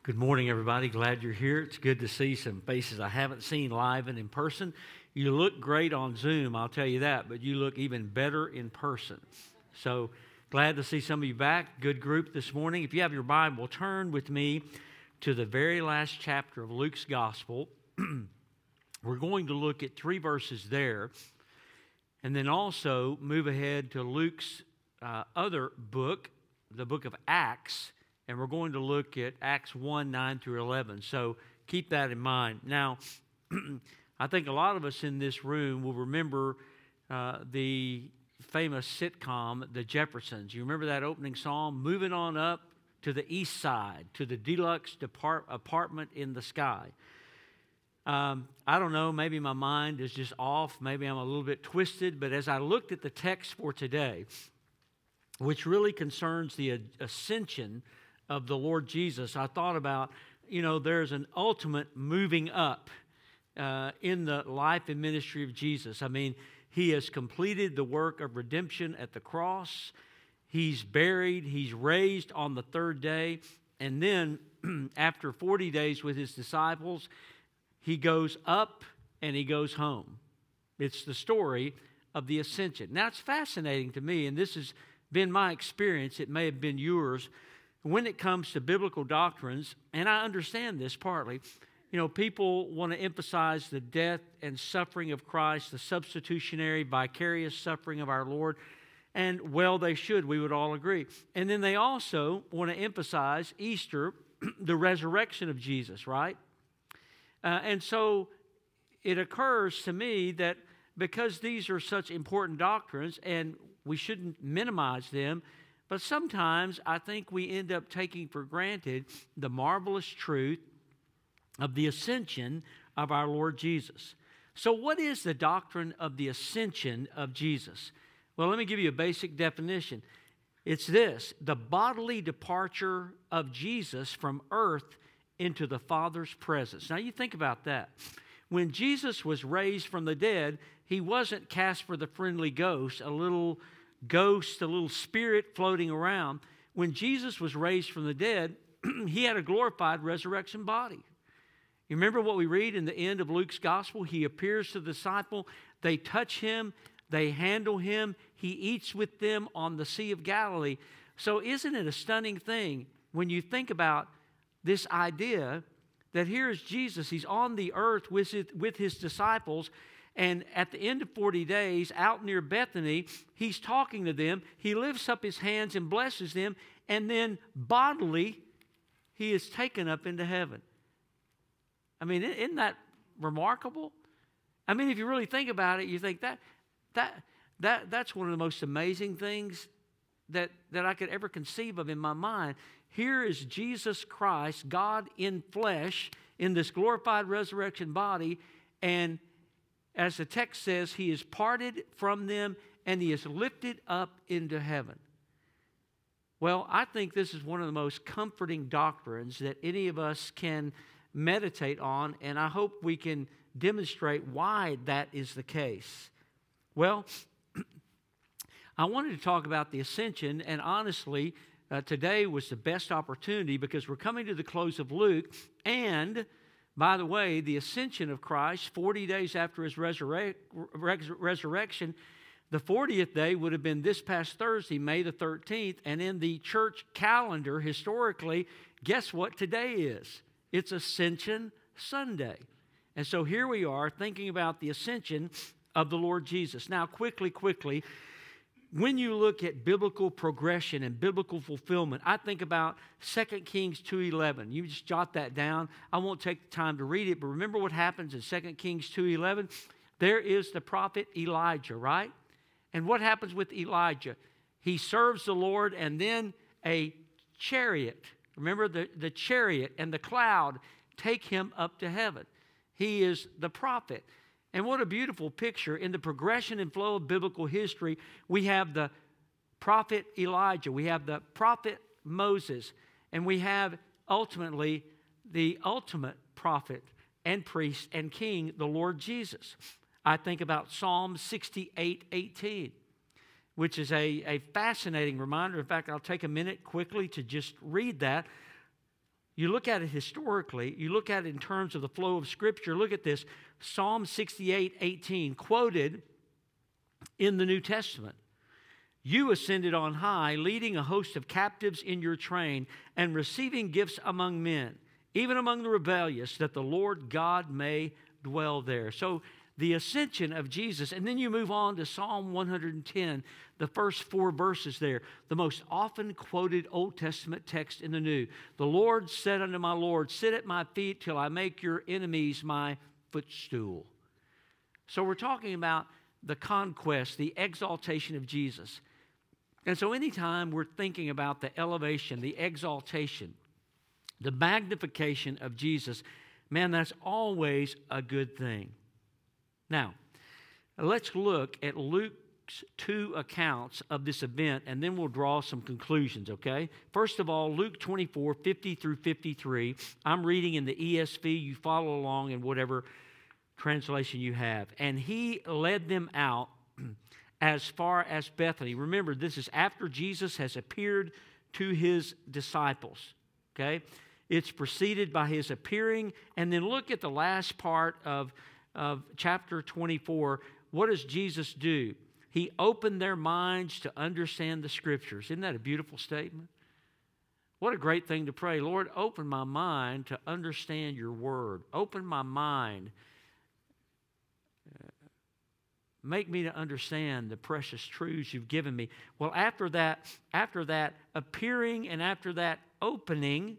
Good morning, everybody. Glad you're here. It's good to see some faces I haven't seen live and in person. You look great on Zoom, I'll tell you that, but you look even better in person. So glad to see some of you back. Good group this morning. If you have your Bible, turn with me to the very last chapter of Luke's Gospel. We're going to look at 3 verses there, and then also move ahead to Luke's other book, the book of Acts. And we're going to look at Acts 1, 9 through 11. So keep that in mind. Now, I think a lot of us in this room will remember the famous sitcom, The Jeffersons. You remember that opening song, Moving On Up to the East Side, to the deluxe apartment in the sky. I don't know, maybe my mind is just off. Maybe I'm a little bit twisted. But as I looked at the text for today, which really concerns the ascension of the Lord Jesus, I thought about, there's an ultimate moving up in the life and ministry of Jesus. I mean, he has completed the work of redemption at the cross. He's buried. He's raised on the third day. And then after 40 days with his disciples, he goes up and he goes home. It's the story of the ascension. Now, it's fascinating to me, and this has been my experience. It may have been yours. When it comes to biblical doctrines, and I understand this partly, people want to emphasize the death and suffering of Christ, the substitutionary, vicarious suffering of our Lord, and well, they should, we would all agree. And then they also want to emphasize Easter, the resurrection of Jesus, right? And so it occurs to me that because these are such important doctrines, and we shouldn't minimize them, but sometimes I think we end up taking for granted the marvelous truth of the ascension of our Lord Jesus. So what is the doctrine of the ascension of Jesus? Well, let me give you a basic definition. It's this: the bodily departure of Jesus from earth into the Father's presence. Now you think about that. When Jesus was raised from the dead, he wasn't Casper the Friendly Ghost, a little spirit floating around. When Jesus was raised from the dead, he had a glorified resurrection body. You remember what we read in the end of Luke's gospel? He appears to the disciple. They touch him. They handle him. He eats with them on the Sea of Galilee. So isn't it a stunning thing when you think about this idea that here is Jesus. He's on the earth with his disciples. And at the end of 40 days, out near Bethany, he's talking to them. He lifts up his hands and blesses them. And then bodily, he is taken up into heaven. I mean, isn't that remarkable? I mean, if you really think about it, you think that's one of the most amazing things that I could ever conceive of in my mind. Here is Jesus Christ, God in flesh, in this glorified resurrection body, and as the text says, he is parted from them and he is lifted up into heaven. Well, I think this is one of the most comforting doctrines that any of us can meditate on, and I hope we can demonstrate why that is the case. Well, I wanted to talk about the ascension, and honestly, today was the best opportunity because we're coming to the close of Luke, and by the way, the ascension of Christ, 40 days after his resurrection, the 40th day would have been this past Thursday, May the 13th. And in the church calendar, historically, guess what today is? It's Ascension Sunday. And so here we are thinking about the ascension of the Lord Jesus. Now, quickly, when you look at biblical progression and biblical fulfillment, I think about 2 Kings 2:11. You just jot that down. I won't take the time to read it, but remember what happens in 2 Kings 2:11? There is the prophet Elijah, right? And what happens with Elijah? He serves the Lord, and then a chariot, remember the chariot and the cloud, take him up to heaven. He is the prophet. And what a beautiful picture. In the progression and flow of biblical history, we have the prophet Elijah, we have the prophet Moses, and we have ultimately the ultimate prophet and priest and king, the Lord Jesus. I think about Psalm 68:18, which is a fascinating reminder. In fact, I'll take a minute quickly to just read that. You look at it historically, you look at it in terms of the flow of Scripture. Look at this, Psalm 68:18, quoted in the New Testament. You ascended on high, leading a host of captives in your train and receiving gifts among men, even among the rebellious, that the Lord God may dwell there. So the ascension of Jesus, and then you move on to Psalm 110, the first 4 verses there, the most often quoted Old Testament text in the New. The Lord said unto my Lord, sit at my feet till I make your enemies my footstool. So we're talking about the conquest, the exaltation of Jesus. And so anytime we're thinking about the elevation, the exaltation, the magnification of Jesus, man, that's always a good thing. Now, let's look at Luke's 2 accounts of this event, and then we'll draw some conclusions, okay? First of all, Luke 24, 50 through 53. I'm reading in the ESV. You follow along in whatever translation you have. And he led them out as far as Bethany. Remember, this is after Jesus has appeared to his disciples, okay? It's preceded by his appearing. And then look at the last part of chapter 24. What does Jesus do? He opened their minds to understand the Scriptures. Isn't that a beautiful statement? What a great thing to pray. Lord, open my mind to understand your word. Open my mind. Make me to understand the precious truths you've given me. Well, after that appearing and after that opening,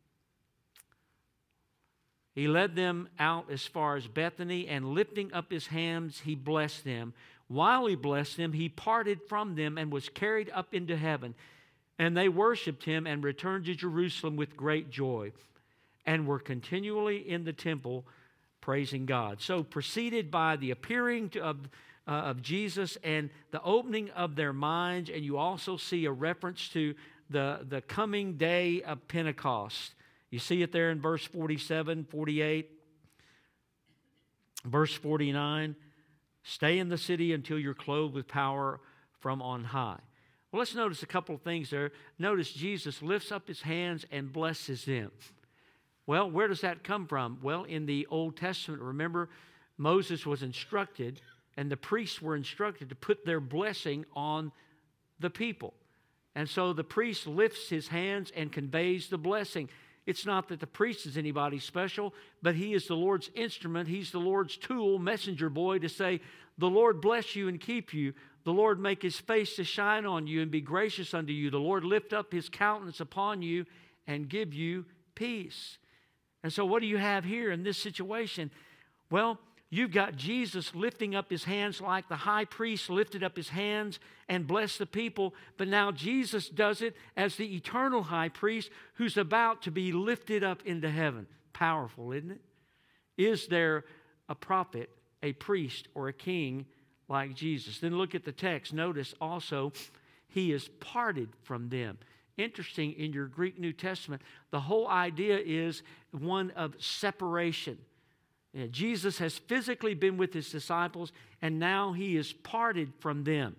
he led them out as far as Bethany, and lifting up his hands, he blessed them. While he blessed them, he parted from them and was carried up into heaven. And they worshiped him and returned to Jerusalem with great joy, and were continually in the temple praising God. So preceded by the appearing of Jesus and the opening of their minds, and you also see a reference to the coming day of Pentecost. You see it there in verse 47, 48. Verse 49, stay in the city until you're clothed with power from on high. Well, let's notice a couple of things there. Notice Jesus lifts up his hands and blesses them. Well, where does that come from? Well, in the Old Testament, remember, Moses was instructed, and the priests were instructed to put their blessing on the people. And so the priest lifts his hands and conveys the blessing. It's not that the priest is anybody special, but he is the Lord's instrument. He's the Lord's tool, messenger boy, to say, the Lord bless you and keep you. The Lord make his face to shine on you and be gracious unto you. The Lord lift up his countenance upon you and give you peace. And so what do you have here in this situation? Well, you've got Jesus lifting up his hands like the high priest lifted up his hands and blessed the people. But now Jesus does it as the eternal high priest who's about to be lifted up into heaven. Powerful, isn't it? Is there a prophet, a priest, or a king like Jesus? Then look at the text. Notice also, he is parted from them. Interesting, in your Greek New Testament, the whole idea is one of separation. Jesus has physically been with his disciples, and now he is parted from them.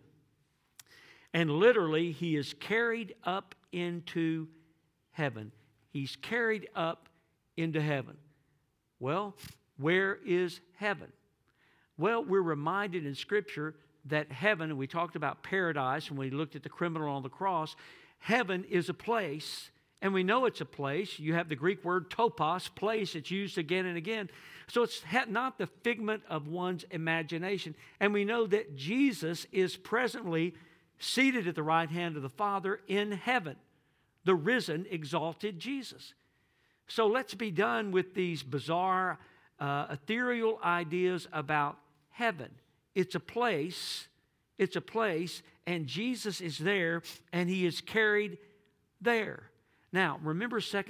And literally, he is carried up into heaven. He's carried up into heaven. Well, where is heaven? Well, we're reminded in Scripture that heaven, and we talked about paradise when we looked at the criminal on the cross, heaven is a place, and we know it's a place. You have the Greek word topos, place. It's used again and again. So it's not the figment of one's imagination. And we know that Jesus is presently seated at the right hand of the Father in heaven, the risen, exalted Jesus. So let's be done with these bizarre, ethereal ideas about heaven. It's a place, and Jesus is there, and he is carried there. Now, remember 2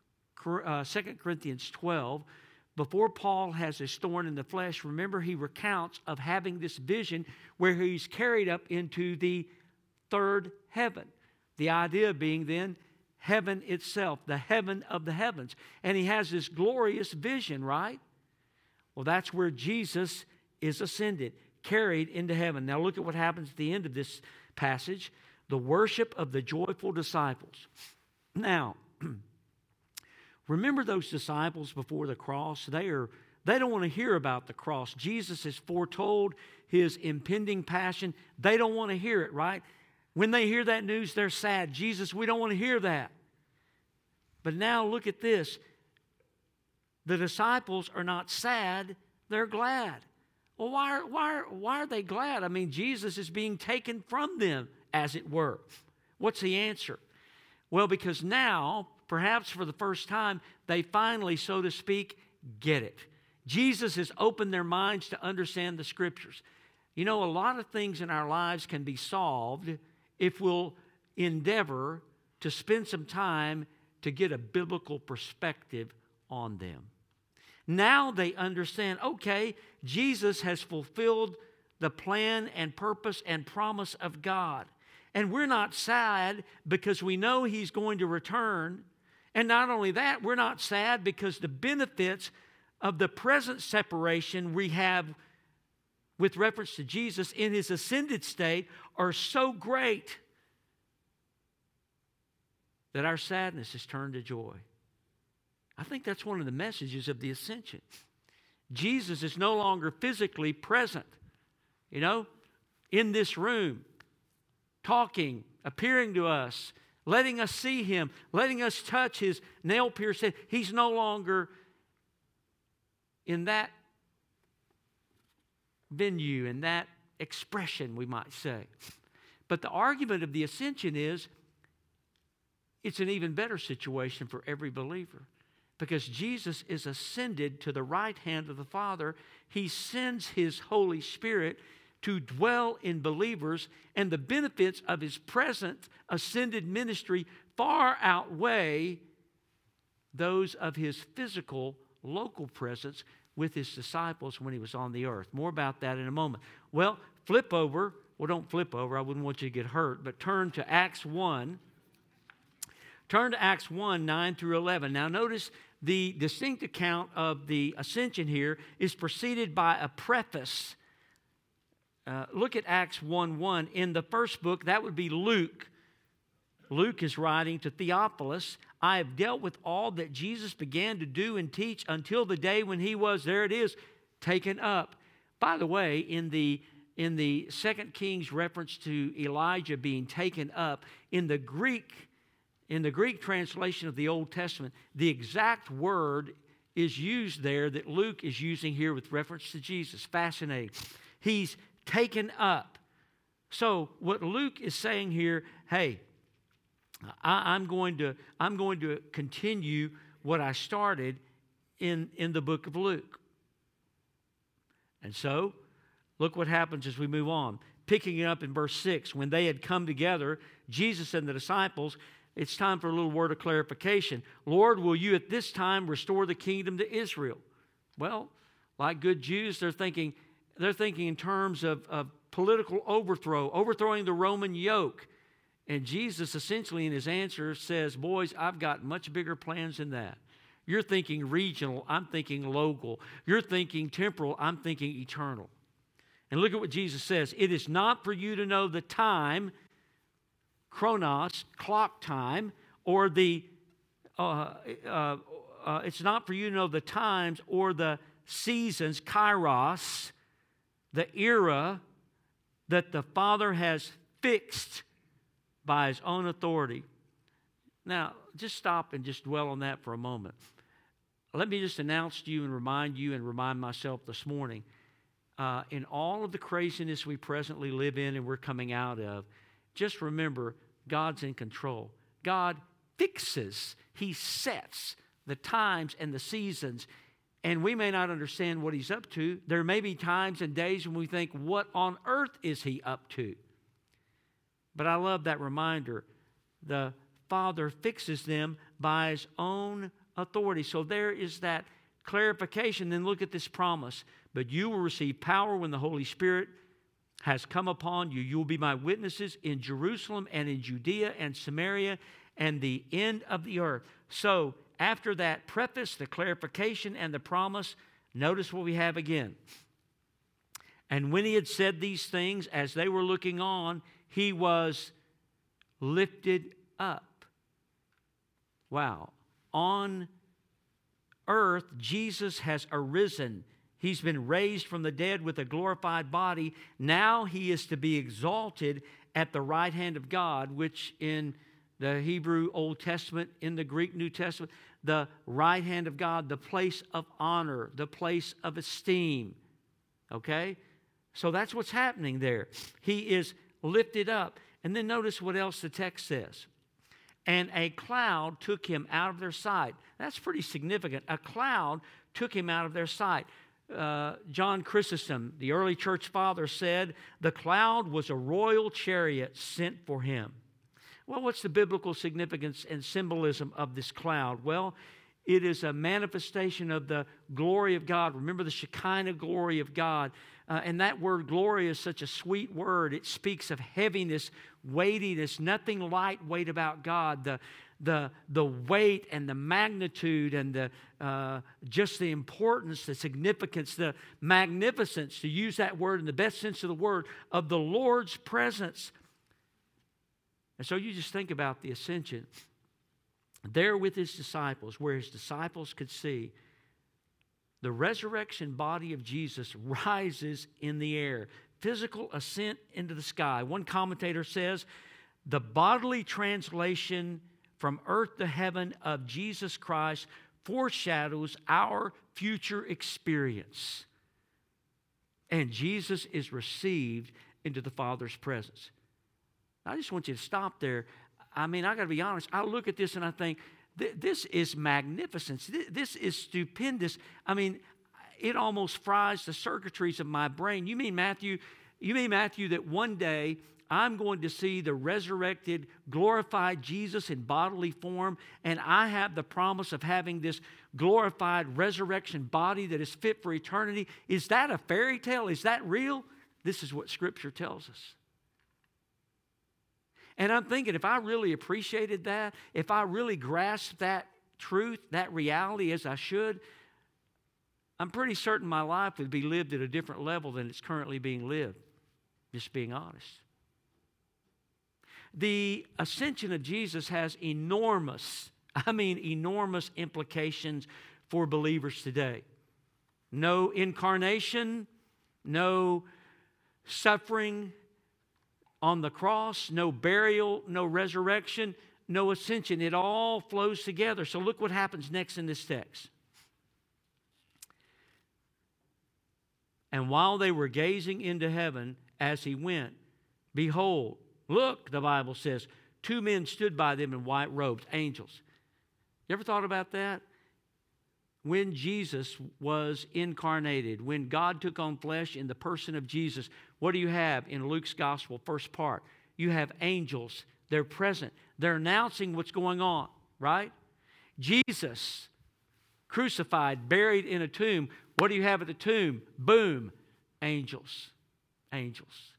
Corinthians 12. Before Paul has his thorn in the flesh, remember he recounts of having this vision where he's carried up into the third heaven. The idea being then heaven itself, the heaven of the heavens. And he has this glorious vision, right? Well, that's where Jesus is ascended, carried into heaven. Now look at what happens at the end of this passage. The worship of the joyful disciples. Now, Remember those disciples before the cross? They don't want to hear about the cross. Jesus has foretold his impending passion. They don't want to hear it, right? When they hear that news, they're sad. Jesus, we don't want to hear that. But now look at this. The disciples are not sad, they're glad. Well, why are they glad? I mean, Jesus is being taken from them, as it were. What's the answer? Well, because now, perhaps for the first time, they finally, so to speak, get it. Jesus has opened their minds to understand the Scriptures. You know, a lot of things in our lives can be solved if we'll endeavor to spend some time to get a biblical perspective on them. Now they understand, okay, Jesus has fulfilled the plan and purpose and promise of God. And we're not sad because we know He's going to return. And not only that, we're not sad because the benefits of the present separation we have with reference to Jesus in His ascended state are so great that our sadness is turned to joy. I think that's one of the messages of the ascension. Jesus is no longer physically present, in this room, talking, appearing to us, letting us see Him, letting us touch His nail-pierced head. He's no longer in that venue, in that expression, we might say. But the argument of the ascension is it's an even better situation for every believer. Because Jesus is ascended to the right hand of the Father. He sends His Holy Spirit to dwell in believers, and the benefits of His present ascended ministry far outweigh those of His physical, local presence with His disciples when He was on the earth. More about that in a moment. Well, don't flip over, I wouldn't want you to get hurt, but turn to Acts 1. Turn to Acts 1, 9 through 11. Now notice the distinct account of the ascension here is preceded by a preface. Look at Acts 1:1. In the first book, that would be Luke. Luke is writing to Theophilus, I have dealt with all that Jesus began to do and teach until the day when He was, there it is, taken up. By the way, in the 2 Kings reference to Elijah being taken up, in the Greek translation of the Old Testament, the exact word is used there that Luke is using here with reference to Jesus. Fascinating. He's taken up. So what Luke is saying here, hey, I'm going to continue what I started in the book of Luke. And so, look what happens as we move on. Picking it up in verse 6, when they had come together, Jesus and the disciples, it's time for a little word of clarification. Lord, will you at this time restore the kingdom to Israel? Well, like good Jews, they're thinking in terms of political overthrowing the Roman yoke. And Jesus essentially in His answer says, boys, I've got much bigger plans than that. You're thinking regional, I'm thinking local. You're thinking temporal, I'm thinking eternal. And look at what Jesus says. It is not for you to know the time, chronos, clock time, or it's not for you to know the times or the seasons, kairos, the era that the Father has fixed by His own authority. Now, just stop and just dwell on that for a moment. Let me just announce to you and remind myself this morning, in all of the craziness we presently live in and we're coming out of, just remember, God's in control. God fixes, He sets the times and the seasons, and we may not understand what He's up to. There may be times and days when we think, what on earth is He up to? But I love that reminder. The Father fixes them by His own authority. So there is that clarification. Then look at this promise. But you will receive power when the Holy Spirit has come upon you. You will be my witnesses in Jerusalem and in Judea and Samaria and the end of the earth. So after that preface, the clarification and the promise, notice what we have again. And when He had said these things, as they were looking on, He was lifted up. Wow. On earth, Jesus has arisen. He's been raised from the dead with a glorified body. Now he is to be exalted at the right hand of God, which in the Hebrew Old Testament, in the Greek New Testament, the right hand of God, the place of honor, the place of esteem. Okay? So that's what's happening there. He is lifted up. And then notice what else the text says. And a cloud took him out of their sight. That's pretty significant. A cloud took him out of their sight. John Chrysostom, the early church father, said, the cloud was a royal chariot sent for him. Well, what's the biblical significance and symbolism of this cloud? Well, it is a manifestation of the glory of God. Remember the Shekinah glory of God. And that word glory is such a sweet word. It speaks of heaviness, weightiness, nothing lightweight about God. The weight and the magnitude and just the importance, the significance, the magnificence, to use that word in the best sense of the word, of the Lord's presence. And so you just think about the ascension. There with his disciples, where his disciples could see, the resurrection body of Jesus rises in the air. Physical ascent into the sky. One commentator says, the bodily translation from earth to heaven of Jesus Christ foreshadows our future experience. And Jesus is received into the Father's presence. I just want you to stop there. I mean, I got to be honest. I look at this and I think, this is magnificence. This is stupendous. I mean, it almost fries the circuitries of my brain. You mean, Matthew, that one day I'm going to see the resurrected, glorified Jesus in bodily form, and I have the promise of having this glorified resurrection body that is fit for eternity? Is that a fairy tale? Is that real? This is what Scripture tells us. And I'm thinking, if I really appreciated that, if I really grasped that truth, that reality as I should, I'm pretty certain my life would be lived at a different level than it's currently being lived. Just being honest. The ascension of Jesus has enormous implications for believers today. No incarnation, no suffering on the cross, no burial, no resurrection, no ascension. It all flows together. So look what happens next in this text. And while they were gazing into heaven as he went, behold, look, the Bible says, two men stood by them in white robes, angels. You ever thought about that? When Jesus was incarnated, when God took on flesh in the person of Jesus, what do you have in Luke's gospel, first part? You have angels. They're present. They're announcing what's going on, right? Jesus, crucified, buried in a tomb. What do you have at the tomb? Boom, angels. Angels.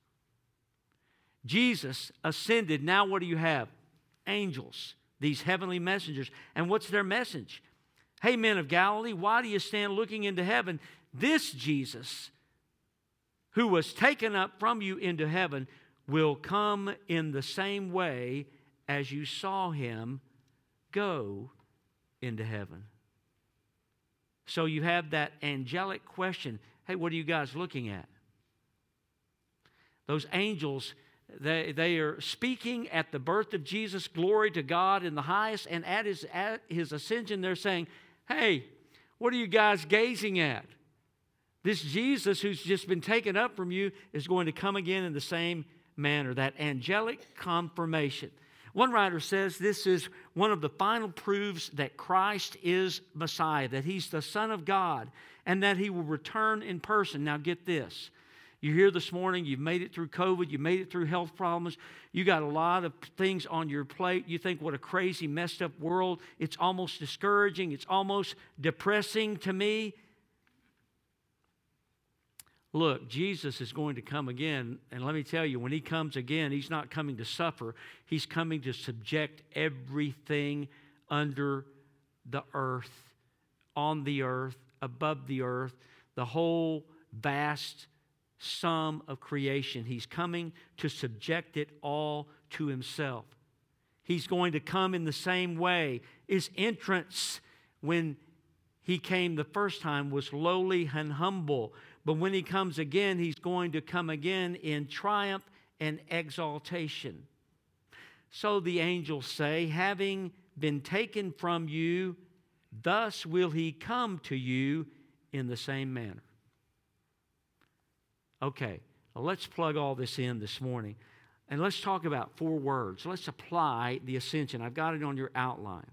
Jesus ascended. Now what do you have? Angels, these heavenly messengers. And what's their message? Hey, men of Galilee, why do you stand looking into heaven? This Jesus, who was taken up from you into heaven, will come in the same way as you saw him go into heaven. So you have that angelic question. Hey, what are you guys looking at? Those angels, they are speaking at the birth of Jesus, glory to God in the highest, and at his ascension, they're saying, hey, what are you guys gazing at? This Jesus who's just been taken up from you is going to come again in the same manner, that angelic confirmation. One writer says this is one of the final proofs that Christ is Messiah, that he's the Son of God, and that he will return in person. Now get this. You're here this morning, you've made it through COVID, you made it through health problems, you got a lot of things on your plate. You think, what a crazy, messed up world. It's almost discouraging, it's almost depressing to me. Look, Jesus is going to come again, and let me tell you, when he comes again, he's not coming to suffer. He's coming to subject everything under the earth, on the earth, above the earth, the whole vast sum of creation. He's coming to subject it all to himself. He's going to come in the same way. His entrance when He came the first time was lowly and humble. But when He comes again, He's going to come again in triumph and exaltation. So the angels say, having been taken from you, thus will He come to you in the same manner. Okay, well, let's plug all this in this morning. And let's talk about 4 words. Let's apply the ascension. I've got it on your outline.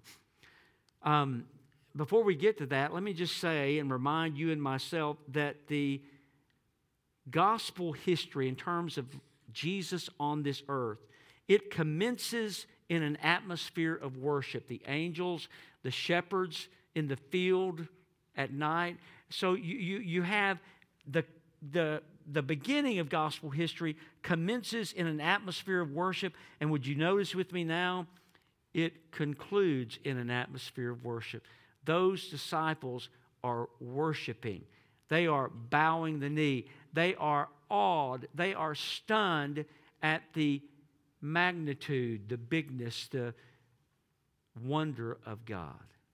Before we get to that, let me just say and remind you and myself that the gospel history in terms of Jesus on this earth, it commences in an atmosphere of worship. The angels, the shepherds in the field at night. So you have the beginning of gospel history commences in an atmosphere of worship. And would you notice with me now? It concludes in an atmosphere of worship. Those disciples are worshiping. They are bowing the knee. They are awed. They are stunned at the magnitude, the bigness, the wonder of God.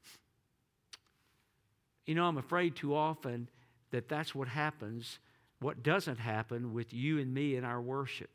You know, I'm afraid too often that that's what happens, what doesn't happen with you and me in our worship.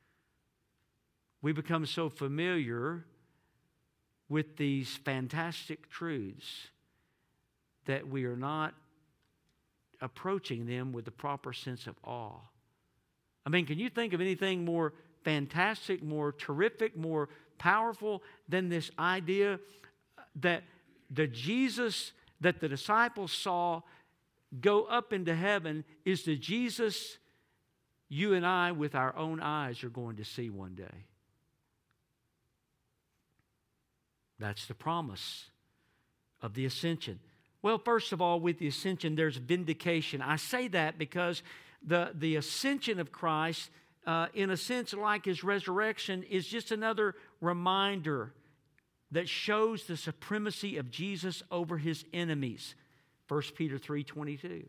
We become so familiar with these fantastic truths that we are not approaching them with the proper sense of awe. I mean, can you think of anything more fantastic, more terrific, more powerful than this idea that the Jesus that the disciples saw go up into heaven is the Jesus you and I with our own eyes are going to see one day? That's the promise of the ascension. Well, first of all, with the ascension, there's vindication. I say that because the ascension of Christ, in a sense like His resurrection, is just another reminder that shows the supremacy of Jesus over His enemies. 1 Peter 3:22.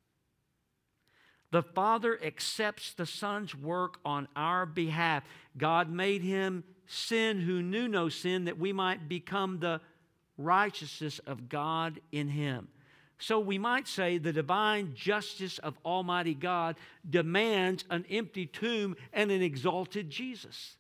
The Father accepts the Son's work on our behalf. God made Him sin who knew no sin, that we might become the righteousness of God in Him. So we might say the divine justice of Almighty God demands an empty tomb and an exalted Jesus.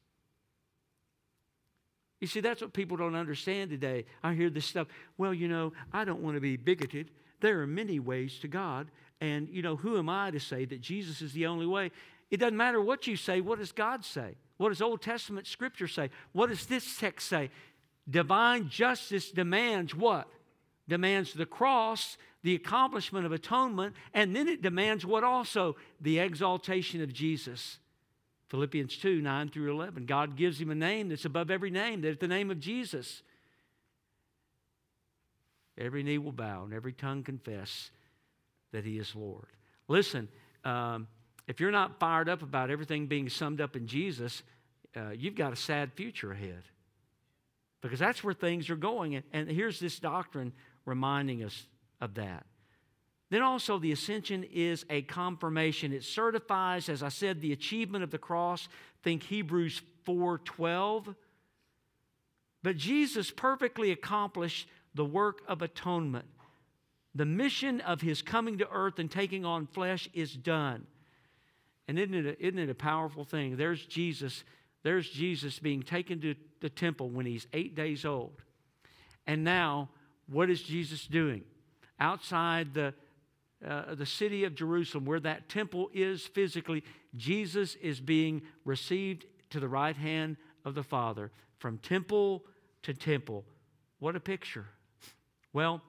You see, that's what people don't understand today. I hear this stuff. Well, you know, I don't want to be bigoted. There are many ways to God. And, you know, who am I to say that Jesus is the only way? It doesn't matter what you say. What does God say? What does Old Testament Scripture say? What does this text say? Divine justice demands what? Demands the cross, the accomplishment of atonement, and then it demands what also? The exaltation of Jesus. Philippians 2, 9 through 11. God gives Him a name that's above every name, that at the name of Jesus, every knee will bow and every tongue confess that He is Lord. Listen, if you're not fired up about everything being summed up in Jesus, you've got a sad future ahead. Because that's where things are going. And here's this doctrine reminding us of that. Then also the ascension is a confirmation. It certifies, as I said, the achievement of the cross. Think Hebrews 4:12. But Jesus perfectly accomplished the work of atonement. The mission of His coming to earth and taking on flesh is done. And isn't it a powerful thing? There's Jesus being taken to the temple when He's 8 days old. And now, what is Jesus doing? Outside the city of Jerusalem, where that temple is physically, Jesus is being received to the right hand of the Father from temple to temple. What a picture. Well,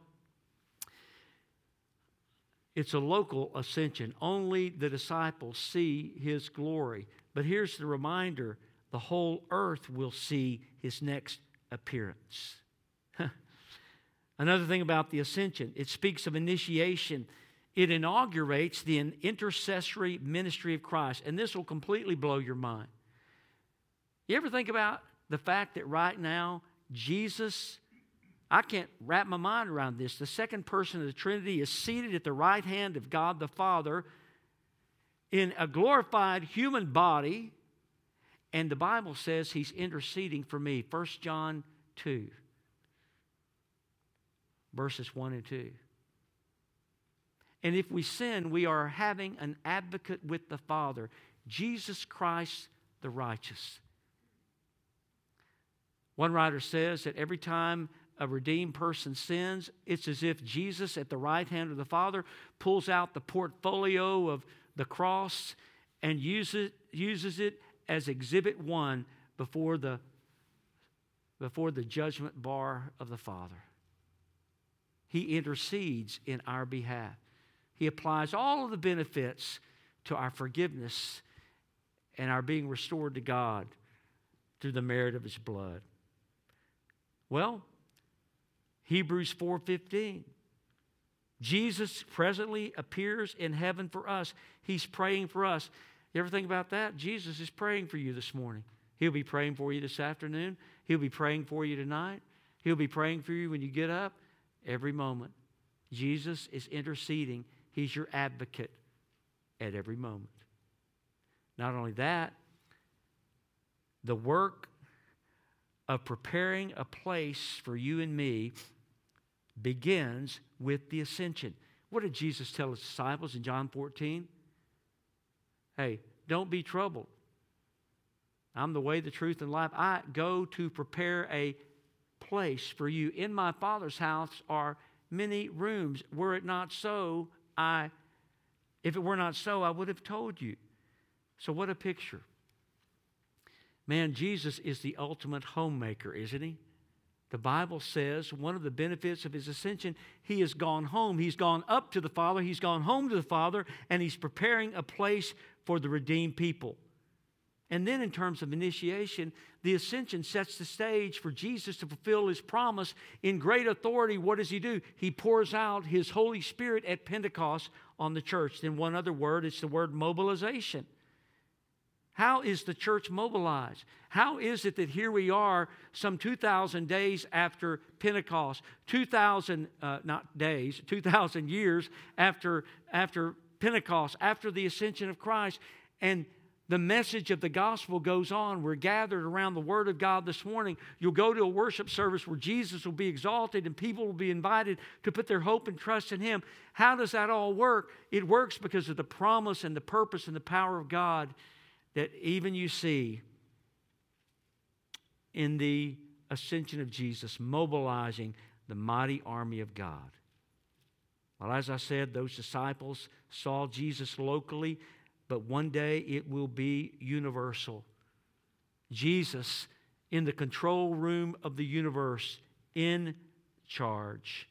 it's a local ascension. Only the disciples see His glory. But here's the reminder. The whole earth will see His next appearance. Another thing about the ascension, it speaks of initiation. It inaugurates the intercessory ministry of Christ. And this will completely blow your mind. You ever think about the fact that right now, Jesus, I can't wrap my mind around this. The second person of the Trinity is seated at the right hand of God the Father in a glorified human body. And the Bible says He's interceding for me. 1 John 2, verses 1 and 2. And if we sin, we are having an advocate with the Father, Jesus Christ the righteous. One writer says that every time a redeemed person sins, it's as if Jesus at the right hand of the Father pulls out the portfolio of the cross and uses it as exhibit 1 before the judgment bar of the Father. He intercedes in our behalf. He applies all of the benefits to our forgiveness and our being restored to God through the merit of His blood. Well, Hebrews 4:15. Jesus presently appears in heaven for us. He's praying for us. You ever think about that? Jesus is praying for you this morning. He'll be praying for you this afternoon. He'll be praying for you tonight. He'll be praying for you when you get up every moment. Jesus is interceding. He's your advocate at every moment. Not only that, the work of preparing a place for you and me begins with the ascension. What did Jesus tell His disciples in John 14? Hey, don't be troubled. I'm the way, the truth, and life. I go to prepare a place for you. In my Father's house are many rooms. Were it not so, if it were not so, I would have told you. So what a picture. Man, Jesus is the ultimate homemaker, isn't He? The Bible says one of the benefits of His ascension, He has gone home. He's gone up to the Father. He's gone home to the Father, and He's preparing a place for the redeemed people. And then in terms of initiation, the ascension sets the stage for Jesus to fulfill His promise. In great authority, what does He do? He pours out His Holy Spirit at Pentecost on the church. Then one other word, it's the word mobilization. How is the church mobilized? How is it that here we are some 2,000 days after Pentecost, 2,000 years after Pentecost, after the ascension of Christ, and the message of the gospel goes on. We're gathered around the Word of God this morning. You'll go to a worship service where Jesus will be exalted and people will be invited to put their hope and trust in Him. How does that all work? It works because of the promise and the purpose and the power of God that even you see in the ascension of Jesus, mobilizing the mighty army of God. Well, as I said, those disciples saw Jesus locally, but one day it will be universal. Jesus in the control room of the universe, in charge.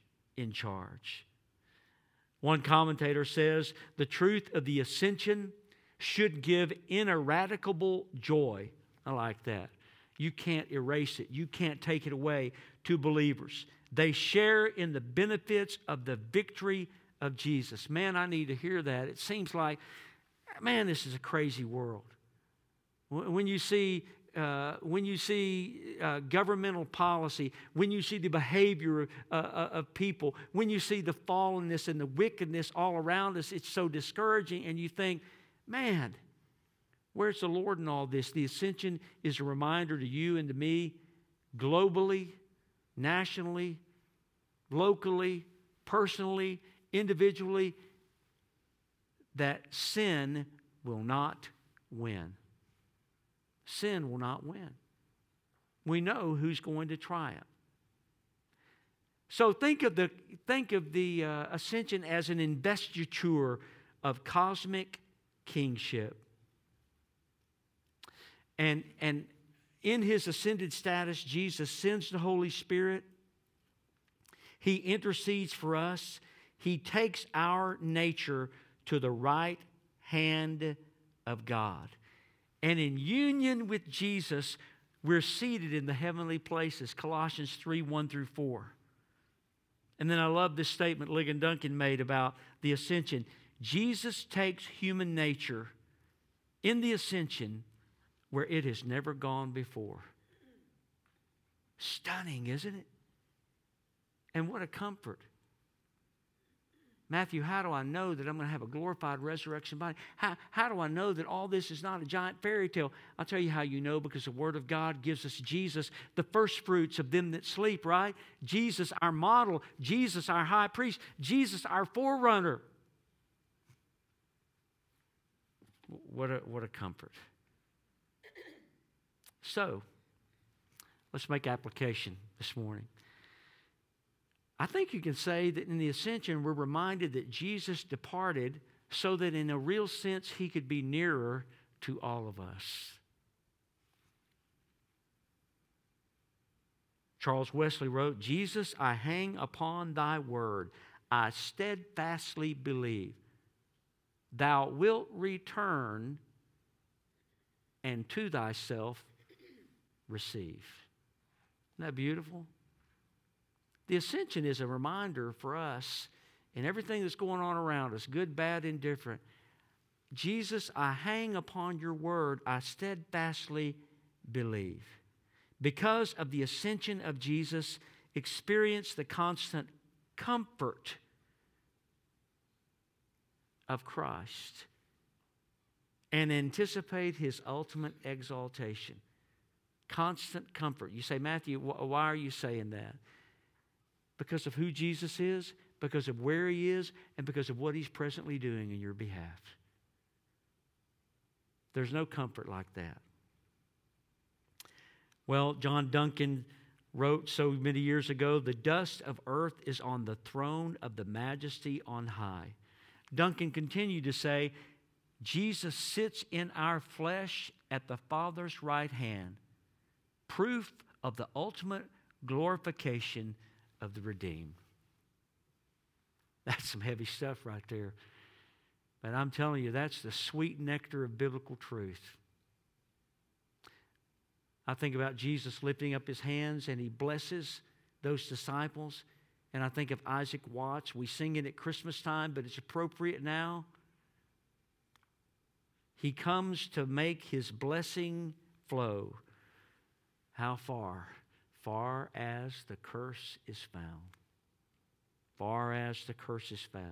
One commentator says, the truth of the ascension should give ineradicable joy. I like that. You can't erase it. You can't take it away to believers. They share in the benefits of the victory of Jesus. Man, I need to hear that. It seems like, man, this is a crazy world. When you see governmental policy, when you see the behavior of people, when you see the fallenness and the wickedness all around us, it's so discouraging, and you think, man, where's the Lord in all this? The ascension is a reminder to you and to me, globally, nationally, locally, personally, individually, that sin will not win. Sin will not win. We know who's going to triumph. So think of the ascension as an investiture of cosmic kingship. And in His ascended status, Jesus sends the Holy Spirit. He intercedes for us. He takes our nature to the right hand of God. And in union with Jesus, we're seated in the heavenly places. Colossians 3:1-4. And then I love this statement Ligon Duncan made about the ascension. Jesus takes human nature in the ascension where it has never gone before. Stunning, isn't it? And what a comfort. Matthew, how do I know that I'm going to have a glorified resurrection body? How do I know that all this is not a giant fairy tale? I'll tell you how you know, because the Word of God gives us Jesus, the first fruits of them that sleep, right? Jesus, our model. Jesus, our high priest. Jesus, our forerunner. What a comfort. So, let's make application this morning. I think you can say that in the ascension, we're reminded that Jesus departed so that in a real sense, he could be nearer to all of us. Charles Wesley wrote, Jesus, I hang upon thy word. I steadfastly believe. Thou wilt return and to thyself receive. Isn't that beautiful? The ascension is a reminder for us in everything that's going on around us, good, bad, indifferent. Jesus, I hang upon your word. I steadfastly believe. Because of the ascension of Jesus, experience the constant comfort of Christ and anticipate his ultimate exaltation. Constant comfort. You say, Matthew, why are you saying that? Because of who Jesus is, because of where he is, and because of what he's presently doing in your behalf. There's no comfort like that. Well, John Duncan wrote so many years ago, the dust of earth is on the throne of the majesty on high. Duncan continued to say, Jesus sits in our flesh at the Father's right hand, proof of the ultimate glorification of the redeemed. That's some heavy stuff right there. But I'm telling you, that's the sweet nectar of biblical truth. I think about Jesus lifting up his hands and he blesses those disciples. And I think of Isaac Watts. We sing it at Christmas time, but it's appropriate now. He comes to make his blessing flow. How far? Far as the curse is found. Far as the curse is found.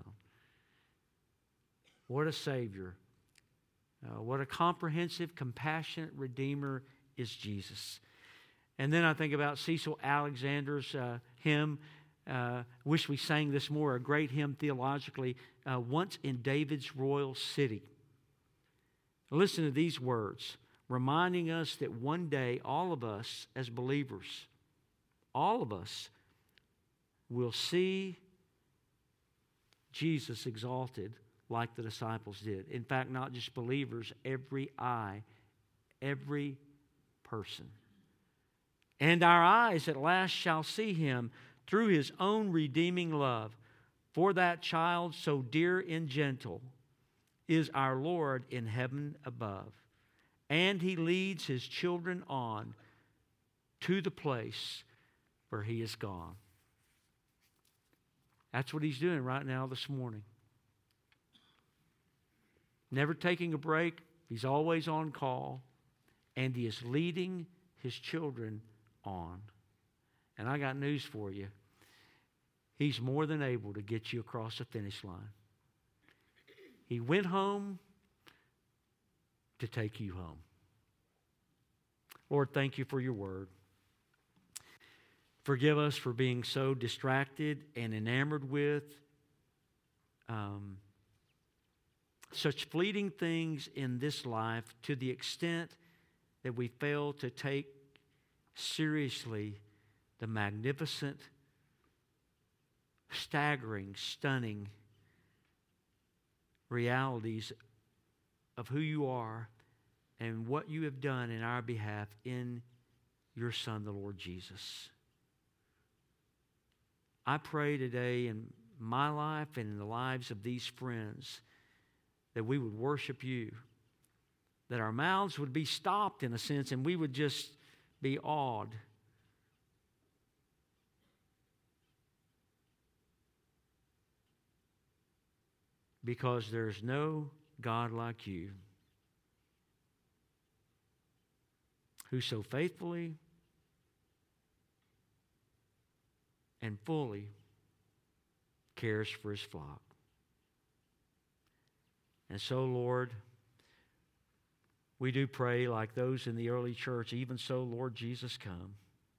What a Savior. What a comprehensive, compassionate Redeemer is Jesus. And then I think about Cecil Alexander's hymn, wish we sang this more, a great hymn theologically, Once in David's Royal City. Listen to these words, reminding us that one day all of us as believers, all of us will see Jesus exalted like the disciples did. In fact, not just believers, every eye, every person. And our eyes at last shall see him through his own redeeming love. For that child so dear and gentle is our Lord in heaven above. And he leads his children on to the place where he is gone. That's what he's doing right now this morning. Never taking a break. He's always on call. And he is leading his children on. And I got news for you. He's more than able to get you across the finish line. He went home to take you home. Lord, thank you for your word. Forgive us for being so distracted and enamored with such fleeting things in this life to the extent that we fail to take seriously the magnificent, staggering, stunning realities of who you are and what you have done in our behalf in your Son, the Lord Jesus. I pray today in my life and in the lives of these friends that we would worship you, that our mouths would be stopped in a sense and we would just be awed. Because there's no God like you who so faithfully and fully cares for his flock. And so, Lord, we do pray like those in the early church, even so, Lord Jesus, come.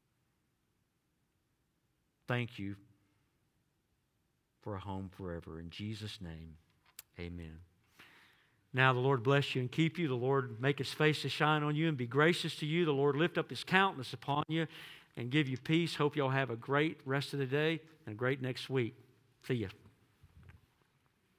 Thank you for a home forever. In Jesus' name, amen. Now the Lord bless you and keep you. The Lord make His face to shine on you and be gracious to you. The Lord lift up His countenance upon you and give you peace. Hope y'all have a great rest of the day and a great next week. See ya.